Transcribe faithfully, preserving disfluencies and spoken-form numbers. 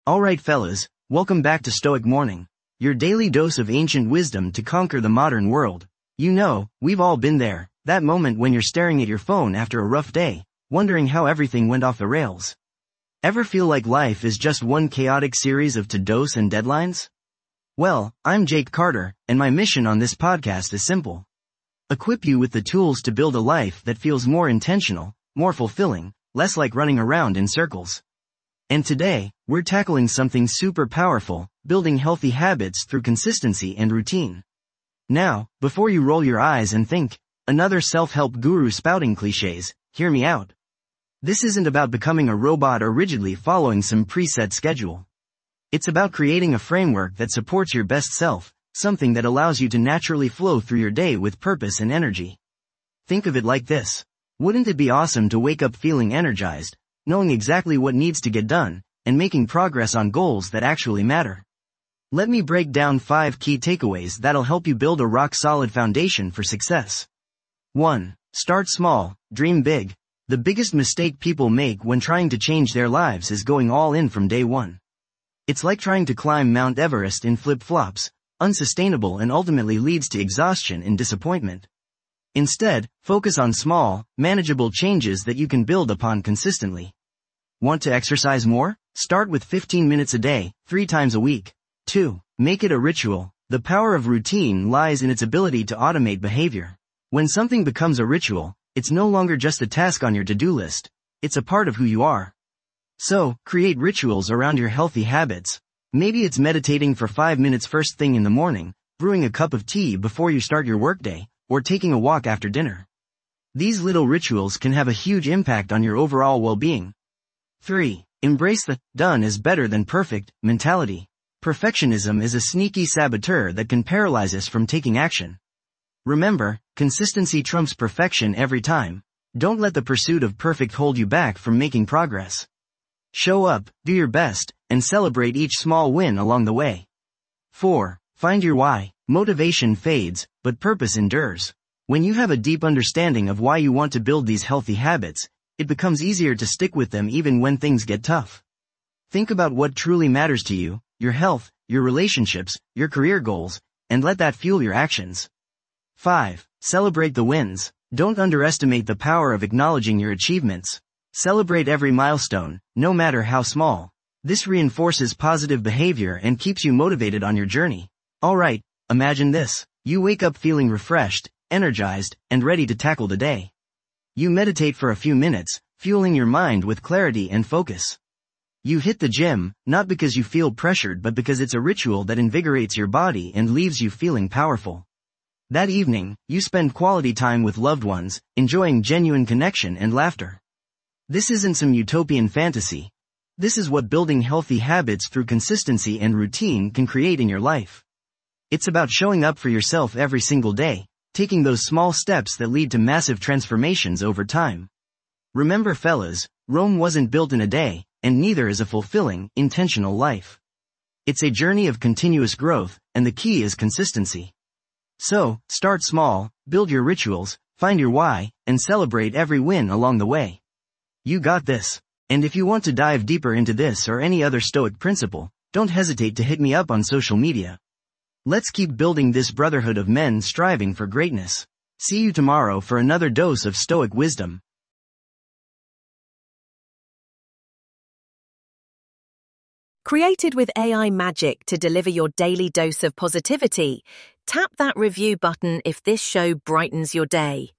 Alright fellas, welcome back to Stoic Morning, your daily dose of ancient wisdom to conquer the modern world. You know, we've all been there, that moment when you're staring at your phone after a rough day, wondering how everything went off the rails. Ever feel like life is just one chaotic series of to-dos and deadlines? Well, I'm Jake Carter, and my mission on this podcast is simple. Equip you with the tools to build a life that feels more intentional, more fulfilling, less like running around in circles. And today, we're tackling something super powerful, building healthy habits through consistency and routine. Now, before you roll your eyes and think, another self-help guru spouting cliches, hear me out. This isn't about becoming a robot or rigidly following some preset schedule. It's about creating a framework that supports your best self, something that allows you to naturally flow through your day with purpose and energy. Think of it like this. Wouldn't it be awesome to wake up feeling energized, knowing exactly what needs to get done, and making progress on goals that actually matter? Let me break down five key takeaways that'll help you build a rock-solid foundation for success. one. Start small, dream big. The biggest mistake people make when trying to change their lives is going all in from day one. It's like trying to climb Mount Everest in flip-flops, unsustainable and ultimately leads to exhaustion and disappointment. Instead, focus on small, manageable changes that you can build upon consistently. Want to exercise more? Start with fifteen minutes a day, three times a week. two. Make it a ritual. The power of routine lies in its ability to automate behavior. When something becomes a ritual, it's no longer just a task on your to-do list. It's a part of who you are. So, create rituals around your healthy habits. Maybe it's meditating for five minutes first thing in the morning, brewing a cup of tea before you start your workday, or taking a walk after dinner. These little rituals can have a huge impact on your overall well-being. three. Embrace the done is better than perfect mentality. Perfectionism is a sneaky saboteur that can paralyze us from taking action. Remember, consistency trumps perfection every time. Don't let the pursuit of perfect hold you back from making progress. Show up, do your best, and celebrate each small win along the way. four. Find your why. Motivation fades, but purpose endures. When you have a deep understanding of why you want to build these healthy habits, it becomes easier to stick with them even when things get tough. Think about what truly matters to you, your health, your relationships, your career goals, and let that fuel your actions. five. Celebrate the wins. Don't underestimate the power of acknowledging your achievements. Celebrate every milestone, no matter how small. This reinforces positive behavior and keeps you motivated on your journey. Alright, imagine this. You wake up feeling refreshed, energized, and ready to tackle the day. You meditate for a few minutes, fueling your mind with clarity and focus. You hit the gym, not because you feel pressured but because it's a ritual that invigorates your body and leaves you feeling powerful. That evening, you spend quality time with loved ones, enjoying genuine connection and laughter. This isn't some utopian fantasy. This is what building healthy habits through consistency and routine can create in your life. It's about showing up for yourself every single day, taking those small steps that lead to massive transformations over time. Remember fellas, Rome wasn't built in a day, and neither is a fulfilling, intentional life. It's a journey of continuous growth, and the key is consistency. So, start small, build your rituals, find your why, and celebrate every win along the way. You got this. And if you want to dive deeper into this or any other Stoic principle, don't hesitate to hit me up on social media. Let's keep building this brotherhood of men striving for greatness. See you tomorrow for another dose of Stoic wisdom. Created with A I magic to deliver your daily dose of positivity, tap that review button if this show brightens your day.